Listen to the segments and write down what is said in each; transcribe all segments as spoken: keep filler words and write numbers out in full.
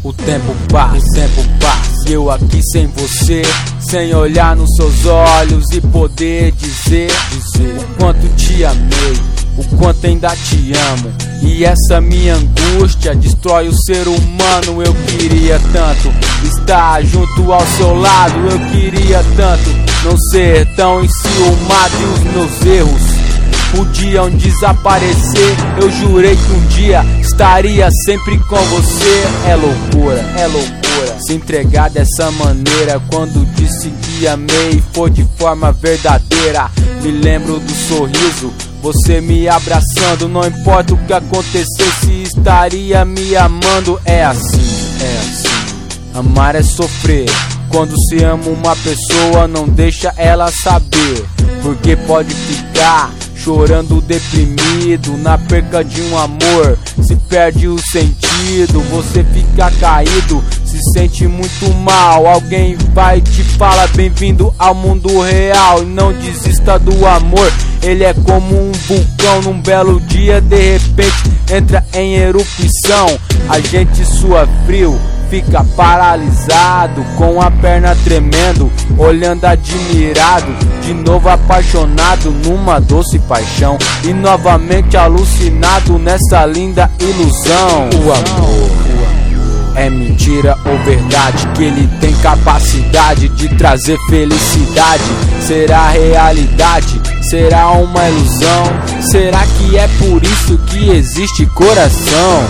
O tempo passa, o tempo passa, e eu aqui sem você, sem olhar nos seus olhos e poder dizer, dizer o quanto te amei, o quanto ainda te amo. E essa minha angústia destrói o ser humano. Eu queria tanto estar junto ao seu lado, eu queria tanto não ser tão enciumado. E os meus erros podiam desaparecer. Eu jurei que um dia estaria sempre com você. É loucura, é loucura se entregar dessa maneira. Quando disse que amei, foi de forma verdadeira. Me lembro do sorriso, você me abraçando. Não importa o que acontecesse, estaria me amando. É assim, é assim. Amar é sofrer. Quando se ama uma pessoa, não deixa ela saber, porque pode ficar chorando deprimido. Na perca de um amor se perde o sentido. Você fica caído, se sente muito mal. Alguém vai e te fala bem-vindo ao mundo real. E não desista do amor, ele é como um vulcão. Num belo dia de repente entra em erupção. A gente sua frio, fica paralisado, com a perna tremendo, olhando admirado, de novo apaixonado numa doce paixão, e novamente alucinado nessa linda ilusão. O amor é mentira ou verdade? Que ele tem capacidade de trazer felicidade? Será realidade? Será uma ilusão? Será que é por isso que existe coração?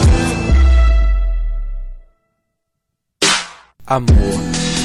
Amor,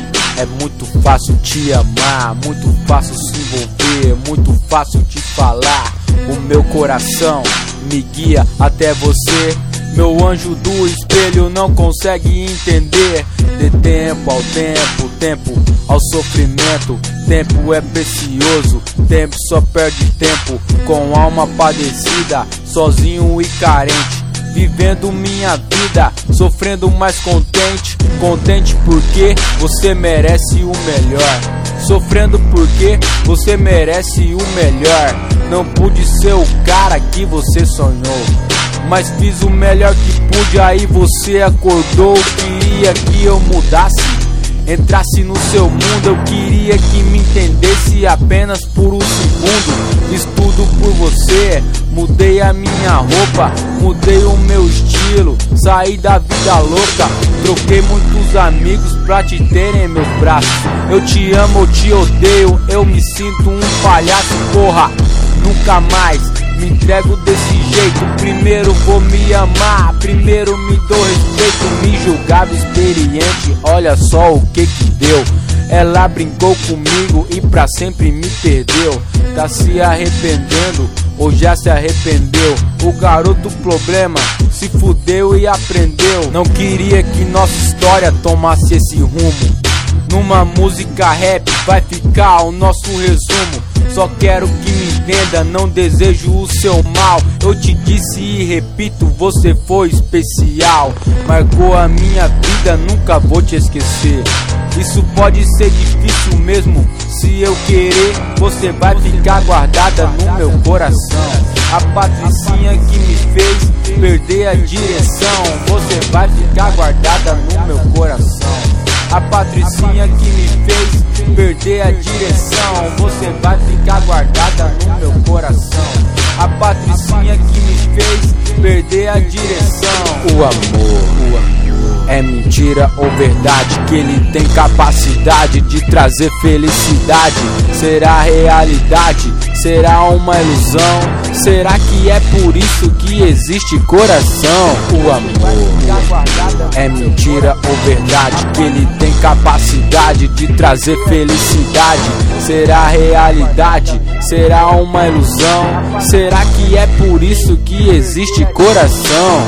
é muito fácil te amar, muito fácil se envolver, muito fácil te falar. O meu coração me guia até você. Meu anjo do espelho não consegue entender. De tempo ao tempo, tempo ao sofrimento. Tempo é precioso, tempo só perde tempo. Com alma padecida, sozinho e carente, vivendo minha vida, sofrendo mais contente. Contente porque você merece o melhor, sofrendo porque você merece o melhor. Não pude ser o cara que você sonhou, mas fiz o melhor que pude. Aí você acordou, queria que eu mudasse, entrasse no seu mundo. Eu queria que me entendesse apenas por um segundo. Fiz tudo por você, mudei a minha roupa, mudei o meu estilo, saí da vida louca. Troquei muitos amigos pra te ter em meus braços. Eu te amo, eu te odeio, eu me sinto um palhaço. Porra, nunca mais me entrego desse jeito. Primeiro vou me amar, primeiro me dou respeito. Me julgava experiente, olha só o que que deu. Ela brincou comigo e pra sempre me perdeu. Tá se arrependendo ou já se arrependeu? O garoto problema se fudeu e aprendeu. Não queria que nossa história tomasse esse rumo. Numa música rap vai ficar o nosso resumo. Só quero que me entenda, não desejo o seu mal. Eu te disse e repito, você foi especial. Marcou a minha vida, nunca vou te esquecer. Isso pode ser difícil mesmo, se eu querer. Você vai ficar guardada no meu coração. A Patricinha que me fez perder a direção. Você vai ficar guardada no meu coração. A Patricinha que me fez perder a direção. Você vai ficar guardada no meu coração. A Patricinha que me fez perder a direção. O amor, o amor é mentira ou verdade? Que ele tem capacidade de trazer felicidade? Será realidade? Será uma ilusão? Será que é por isso que existe coração? O amor é mentira ou verdade? Que ele tem capacidade de trazer felicidade? Será realidade? Será uma ilusão? Será que é por isso que existe coração?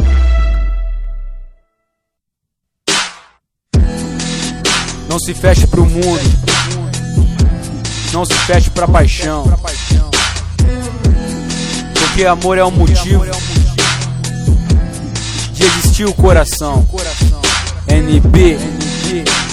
Não se feche pro mundo, não se feche pra paixão, porque amor é um motivo de existir o coração. N B